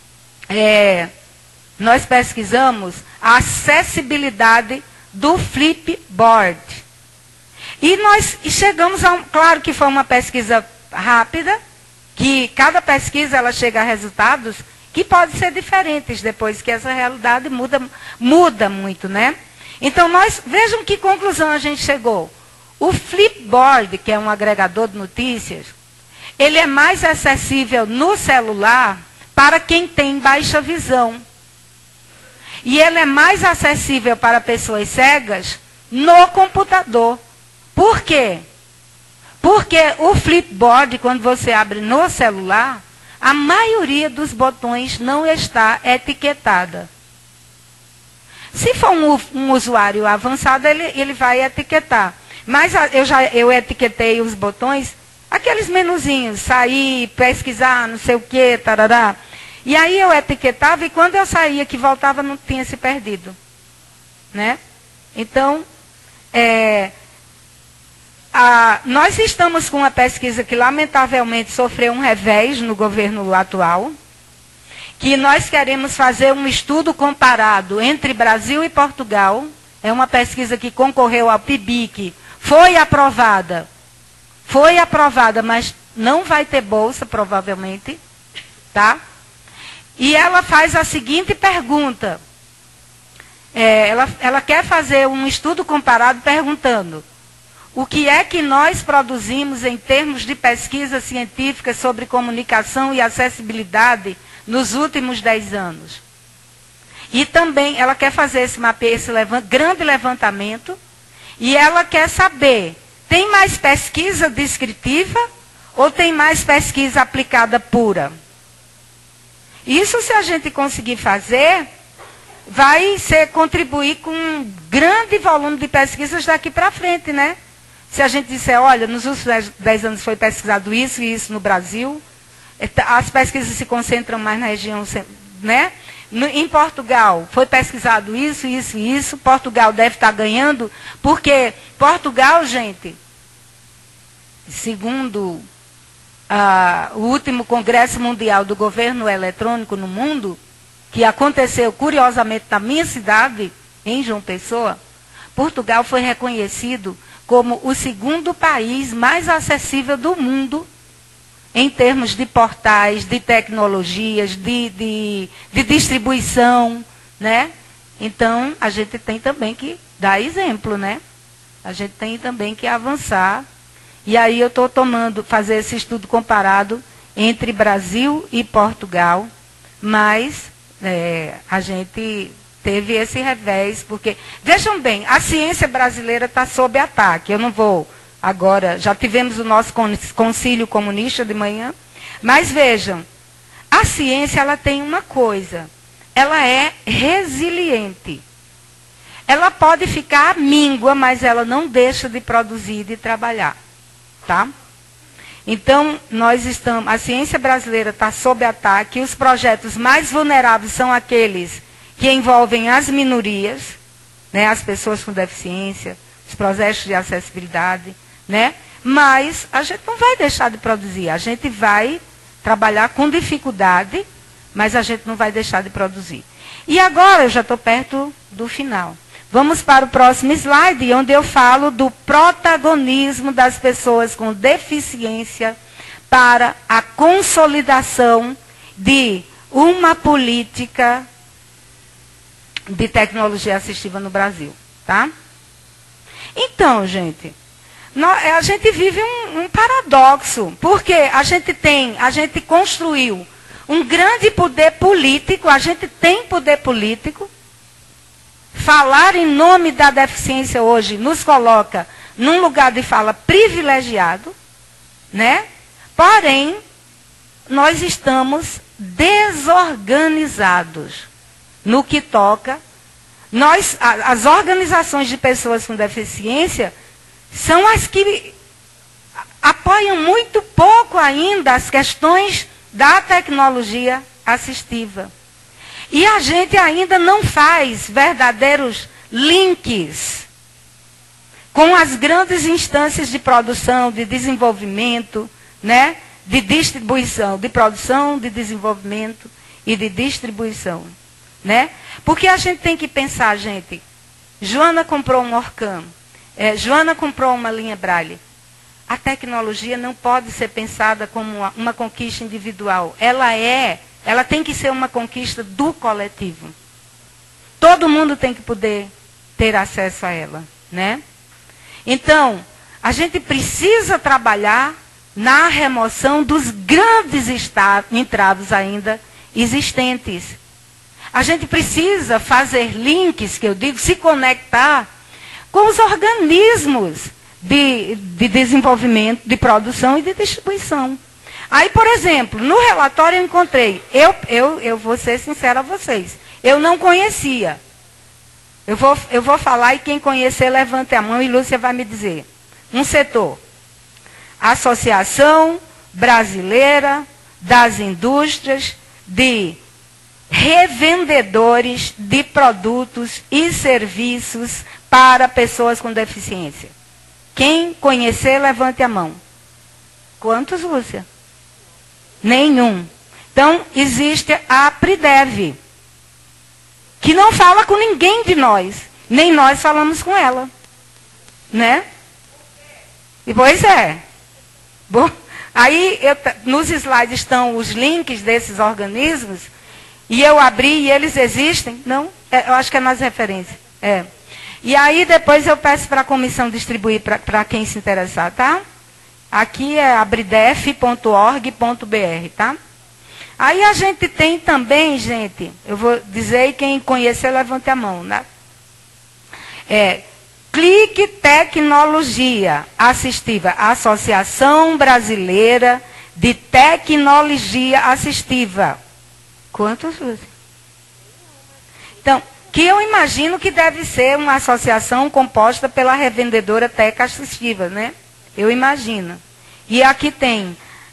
a acessibilidade do Flipboard. E nós chegamos claro que foi uma pesquisa rápida, que cada pesquisa ela chega a resultados que podem ser diferentes depois que essa realidade muda muito, né? Então, vejam que conclusão a gente chegou. O Flipboard, que é um agregador de notícias, ele é mais acessível no celular para quem tem baixa visão. E ele é mais acessível para pessoas cegas no computador. Por quê? Porque o Flipboard, quando você abre no celular, a maioria dos botões não está etiquetada. Se for um usuário avançado, ele vai etiquetar. Mas eu etiquetei os botões, aqueles menuzinhos, sair, pesquisar, não sei o quê, tarará. E aí eu etiquetava e quando eu saía que voltava não tinha se perdido. Né? Então, nós estamos com uma pesquisa que lamentavelmente sofreu um revés no governo atual, que nós queremos fazer um estudo comparado entre Brasil e Portugal. É uma pesquisa que concorreu ao PIBIC, foi aprovada, mas não vai ter bolsa provavelmente, tá? E ela faz a seguinte pergunta. Ela quer fazer um estudo comparado perguntando: o que é que nós produzimos em termos de pesquisa científica sobre comunicação e acessibilidade nos últimos 10 anos? E também ela quer fazer esse grande levantamento e ela quer saber, tem mais pesquisa descritiva ou tem mais pesquisa aplicada pura? Isso, se a gente conseguir fazer, vai contribuir com um grande volume de pesquisas daqui para frente, né? Se a gente disser, olha, nos últimos 10 anos foi pesquisado isso e isso no Brasil, as pesquisas se concentram mais na região, né? Em Portugal, foi pesquisado isso, isso e isso, Portugal deve estar ganhando, porque Portugal, gente, segundo o último Congresso Mundial do Governo Eletrônico no mundo, que aconteceu, curiosamente, na minha cidade, em João Pessoa, Portugal foi reconhecido como o segundo país mais acessível do mundo, em termos de portais, de tecnologias, de distribuição, né? Então, a gente tem também que dar exemplo, né? A gente tem também que avançar. E aí eu estou fazer esse estudo comparado entre Brasil e Portugal, mas a gente teve esse revés, porque, vejam bem, a ciência brasileira está sob ataque. Eu não vou agora, já tivemos o nosso concílio comunista de manhã, mas vejam, a ciência ela tem uma coisa, ela é resiliente. Ela pode ficar míngua, mas ela não deixa de produzir e de trabalhar. Tá? Então, a ciência brasileira está sob ataque, e os projetos mais vulneráveis são aqueles que envolvem as minorias, né, as pessoas com deficiência, os projetos de acessibilidade, né? Mas a gente não vai deixar de produzir, a gente vai trabalhar com dificuldade, mas a gente não vai deixar de produzir. E agora eu já estou perto do final. Vamos para o próximo slide, onde eu falo do protagonismo das pessoas com deficiência para a consolidação de uma política de tecnologia assistiva no Brasil. Tá? Então, gente, a gente vive um paradoxo, porque a gente construiu um grande poder político, a gente tem poder político. Falar em nome da deficiência hoje nos coloca num lugar de fala privilegiado, né? Porém, nós estamos desorganizados no que toca. As organizações de pessoas com deficiência são as que apoiam muito pouco ainda as questões da tecnologia assistiva. E a gente ainda não faz verdadeiros links com as grandes instâncias de produção, de desenvolvimento, né? De distribuição, de produção, de desenvolvimento e de distribuição. Né? Porque a gente tem que pensar, gente, Joana comprou um Orcam, Joana comprou uma linha Braille. A tecnologia não pode ser pensada como uma conquista individual. Ela tem que ser uma conquista do coletivo. Todo mundo tem que poder ter acesso a ela, né? Então, a gente precisa trabalhar na remoção dos grandes entraves ainda existentes. A gente precisa fazer links, que eu digo, se conectar com os organismos de desenvolvimento, de produção e de distribuição. Aí, por exemplo, no relatório eu encontrei, eu vou ser sincera a vocês, eu não conhecia. Eu vou falar e quem conhecer, levante a mão e Lúcia vai me dizer. Um setor, Associação Brasileira das Indústrias de Revendedores de Produtos e Serviços para Pessoas com Deficiência. Quem conhecer, levante a mão. Quantos, Lúcia? Nenhum. Então, existe a Pridev, que não fala com ninguém de nós, nem nós falamos com ela. Né? E pois é. Bom, aí, nos slides estão os links desses organismos, e eu abri e eles existem? Não? Eu acho que é nas referências. E aí, depois eu peço para a comissão distribuir para quem se interessar, tá? Aqui é abridef.org.br, tá? Aí a gente tem também, gente, eu vou dizer, quem conhecer, levante a mão, né? Clique Tecnologia Assistiva, Associação Brasileira de Tecnologia Assistiva. Quantos usam? Então, que eu imagino que deve ser uma associação composta pela revendedora Tec Assistiva, né? Eu imagino. E aqui tem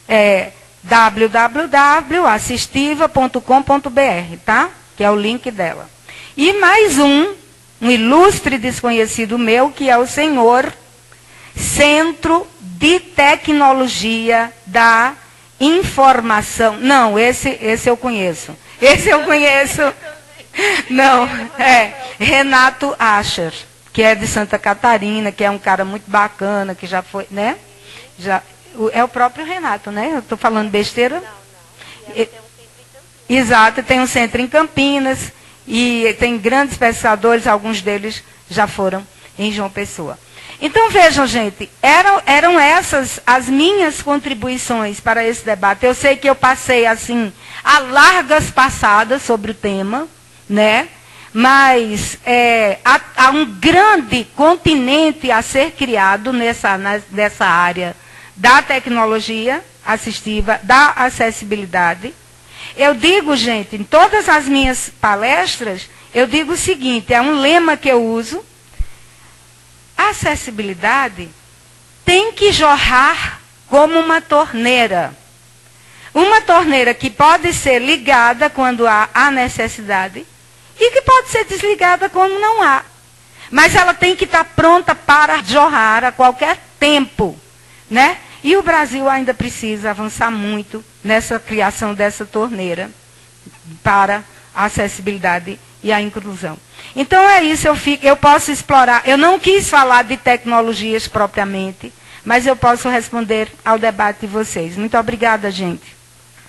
www.assistiva.com.br, tá? Que é o link dela. E mais um ilustre desconhecido meu, que é o senhor Centro de Tecnologia da Informação. Não, esse eu conheço. Esse eu conheço. Não, Renato Ascher, que é de Santa Catarina, que é um cara muito bacana, que já foi, né? É o próprio Renato, né? Eu estou falando besteira? Não. Exato, tem um centro em Campinas, e tem grandes pesquisadores, alguns deles já foram em João Pessoa. Então, vejam, gente, eram essas as minhas contribuições para esse debate. Eu sei que eu passei, assim, a largas passadas sobre o tema, né? Mas há um grande continente a ser criado nessa área da tecnologia assistiva, da acessibilidade. Eu digo, gente, em todas as minhas palestras, eu digo o seguinte, é um lema que eu uso: a acessibilidade tem que jorrar como uma torneira. Uma torneira que pode ser ligada quando há necessidade e que pode ser desligada quando não há. Mas ela tem que estar pronta para jorrar a qualquer tempo, né? E o Brasil ainda precisa avançar muito nessa criação dessa torneira para a acessibilidade e a inclusão. Então é isso, eu posso explorar. Eu não quis falar de tecnologias propriamente, mas eu posso responder ao debate de vocês. Muito obrigada, gente.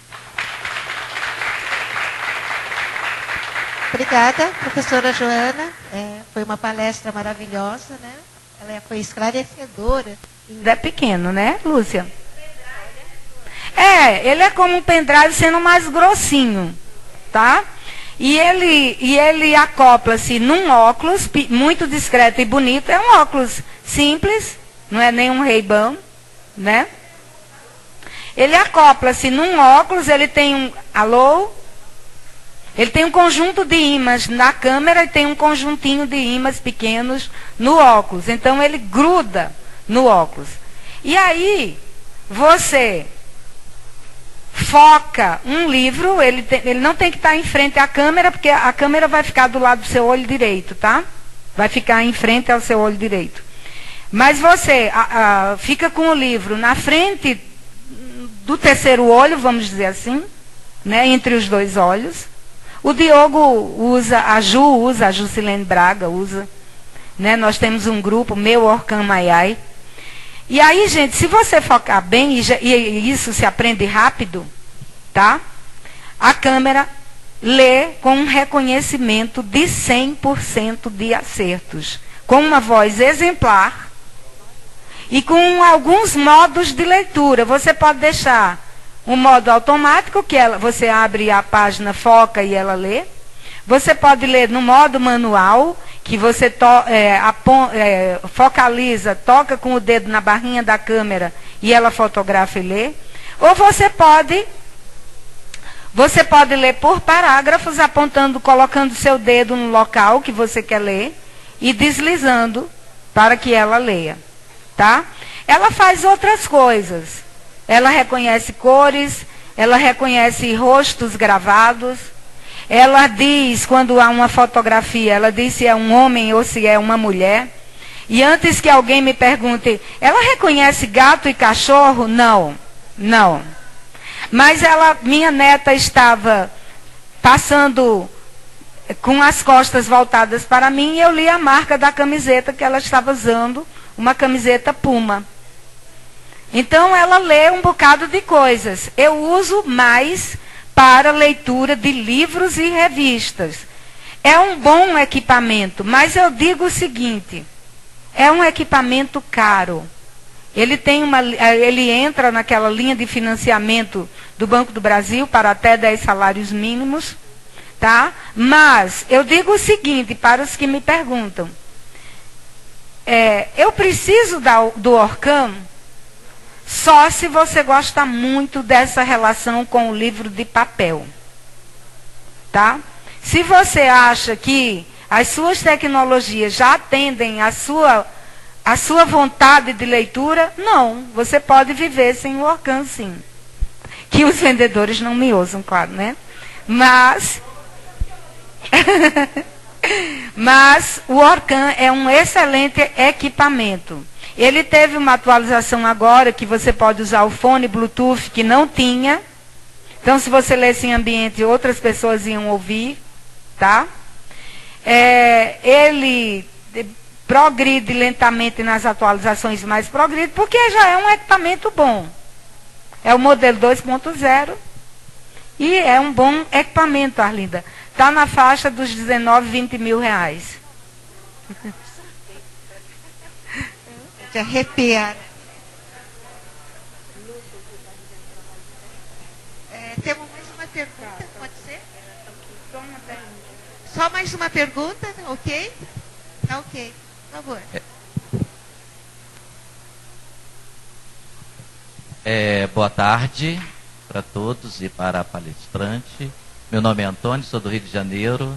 Obrigada, professora Joana. Foi uma palestra maravilhosa, né? Ela foi esclarecedora. Ainda é pequeno, né, Lúcia? Ele é como um pendrive sendo mais grossinho, tá? E ele acopla-se num óculos muito discreto e bonito. É um óculos simples, não é nem um Ray-Ban, né? Ele acopla-se num óculos, ele tem um... Alô? Ele tem um conjunto de ímãs na câmera e tem um conjuntinho de ímãs pequenos no óculos. Então, ele gruda no óculos. E aí, você foca um livro, ele não tem que estar em frente à câmera, porque a câmera vai ficar do lado do seu olho direito, tá? Vai ficar em frente ao seu olho direito. Mas você fica com o livro na frente do terceiro olho, vamos dizer assim, né, entre os dois olhos. O Diogo usa, a Juscelene Braga usa, né? Nós temos um grupo, Meu Orcam Maiai. E aí, gente, se você focar bem, e isso se aprende rápido, tá? A câmera lê com um reconhecimento de 100% de acertos, com uma voz exemplar e com alguns modos de leitura. Você pode deixar um modo automático, que você abre a página, foca e ela lê. Você pode ler no modo manual, que você focaliza, toca com o dedo na barrinha da câmera e ela fotografa e lê. Ou você pode ler por parágrafos, apontando, colocando seu dedo no local que você quer ler e deslizando para que ela leia, tá? Ela faz outras coisas. Ela reconhece cores, ela reconhece rostos gravados. Ela diz, quando há uma fotografia, ela diz se é um homem ou se é uma mulher. E antes que alguém me pergunte, ela reconhece gato e cachorro? Não, não. Mas minha neta estava passando com as costas voltadas para mim e eu li a marca da camiseta que ela estava usando, uma camiseta Puma. Então ela lê um bocado de coisas. Eu uso mais para leitura de livros e revistas. É um bom equipamento, mas eu digo o seguinte, é um equipamento caro. Ele entra naquela linha de financiamento do Banco do Brasil para até 10 salários mínimos, tá? Mas eu digo o seguinte para os que me perguntam. Eu preciso do Orcam só se você gosta muito dessa relação com o livro de papel, tá? Se você acha que as suas tecnologias já atendem a sua vontade de leitura, não. Você pode viver sem o Orcam, sim. Que os vendedores não me usam, claro, né? Mas o Orcam é um excelente equipamento. Ele teve uma atualização agora, que você pode usar o fone Bluetooth, que não tinha. Então, se você lesse em ambiente, outras pessoas iam ouvir, tá? Ele progride lentamente nas atualizações, mas progride, porque já é um equipamento bom. É o modelo 2.0 e é um bom equipamento, Arlinda. Está na faixa dos 19, 20 mil reais. De arrepiar. Temos mais uma pergunta, pode ser? Só uma mais uma pergunta, ok? Tá ok, por favor. Boa tarde para todos e para a palestrante. Meu nome é Antônio, sou do Rio de Janeiro.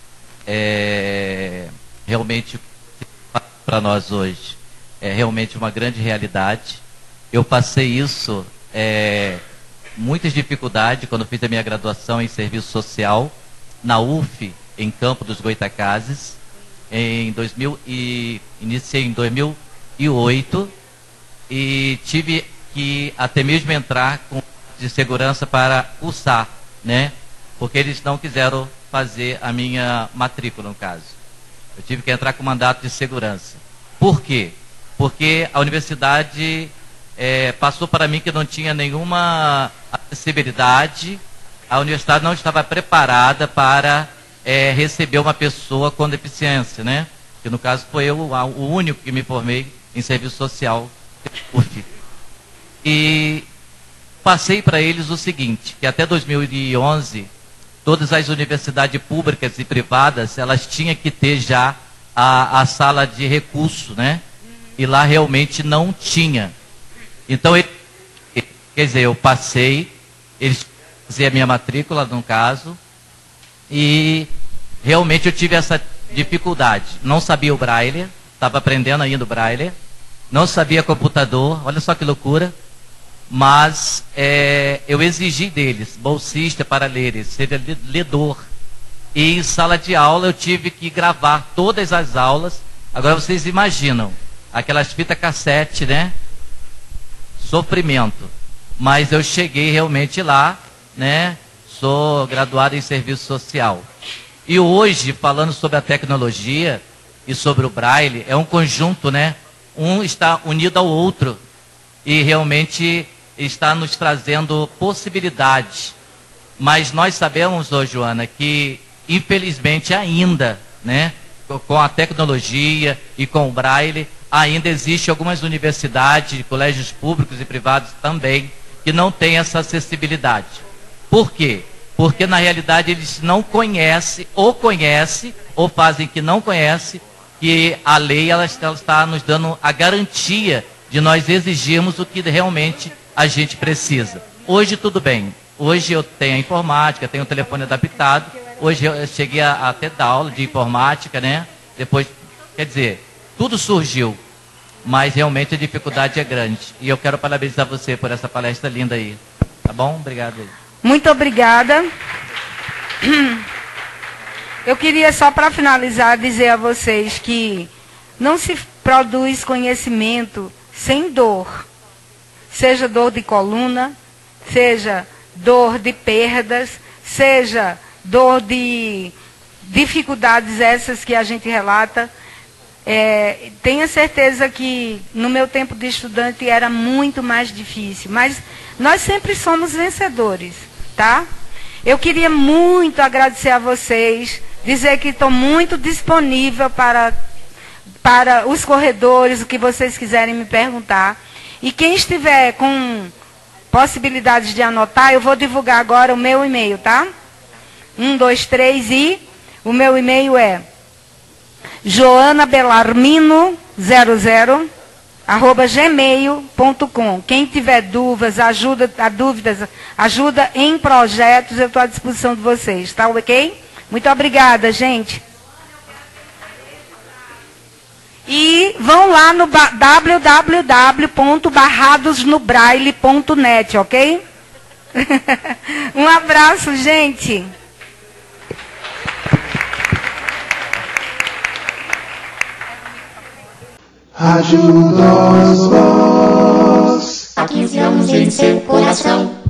Realmente, para nós hoje, é realmente uma grande realidade. Eu passei isso, muitas dificuldades, quando fiz a minha graduação em serviço social, na UF, em Campo dos Goitacazes, iniciei em 2008, e tive que até mesmo entrar com de segurança para cursar, né? Porque eles não quiseram fazer a minha matrícula, no caso. Eu tive que entrar com mandato de segurança. Por quê? Porque a universidade passou para mim que não tinha nenhuma acessibilidade, a universidade não estava preparada para receber uma pessoa com deficiência, né? Que no caso foi eu o único que me formei em serviço social. E passei para eles o seguinte, que até 2011, todas as universidades públicas e privadas, elas tinham que ter já a sala de recurso, né? E lá realmente não tinha. Então, quer dizer, eu passei, eles fizeram a minha matrícula, no caso, e realmente eu tive essa dificuldade. Não sabia o braille, estava aprendendo ainda o braille, não sabia computador, olha só que loucura. Mas eu exigi deles, bolsista para ler, ser ledor. E em sala de aula eu tive que gravar todas as aulas. Agora vocês imaginam, aquelas fitas cassete, né? Sofrimento. Mas eu cheguei realmente lá, né? Sou graduado em serviço social. E hoje, falando sobre a tecnologia e sobre o braille, é um conjunto, né? Um está unido ao outro. E realmente está nos trazendo possibilidades. Mas nós sabemos, Joana, que infelizmente ainda, né, com a tecnologia e com o braille, ainda existe algumas universidades, colégios públicos e privados também, que não têm essa acessibilidade. Por quê? Porque na realidade eles não conhecem, ou fazem que não conhecem, que a lei ela está nos dando a garantia de nós exigirmos o que realmente a gente precisa. Hoje tudo bem. Hoje eu tenho a informática, tenho o telefone adaptado. Hoje eu cheguei a até dar aula de informática, né? Depois, quer dizer, tudo surgiu. Mas realmente a dificuldade é grande. E eu quero parabenizar você por essa palestra linda aí. Tá bom? Obrigado aí. Muito obrigada. Eu queria só para finalizar dizer a vocês que não se produz conhecimento sem dor. Seja dor de coluna, seja dor de perdas, seja dor de dificuldades essas que a gente relata. Tenha certeza que no meu tempo de estudante era muito mais difícil, mas nós sempre somos vencedores, tá? Eu queria muito agradecer a vocês, dizer que estou muito disponível para os corredores, o que vocês quiserem me perguntar. E quem estiver com possibilidades de anotar, eu vou divulgar agora o meu e-mail, tá? 1, 2, 3 e o meu e-mail é joanabelarmino00@gmail.com. Quem tiver dúvidas, ajuda em projetos, eu estou à disposição de vocês, tá ok? Muito obrigada, gente. E vão lá no www.barradosnobraille.net, ok? Um abraço, gente. Ajuda-os, vós. Há 15 anos em seu coração.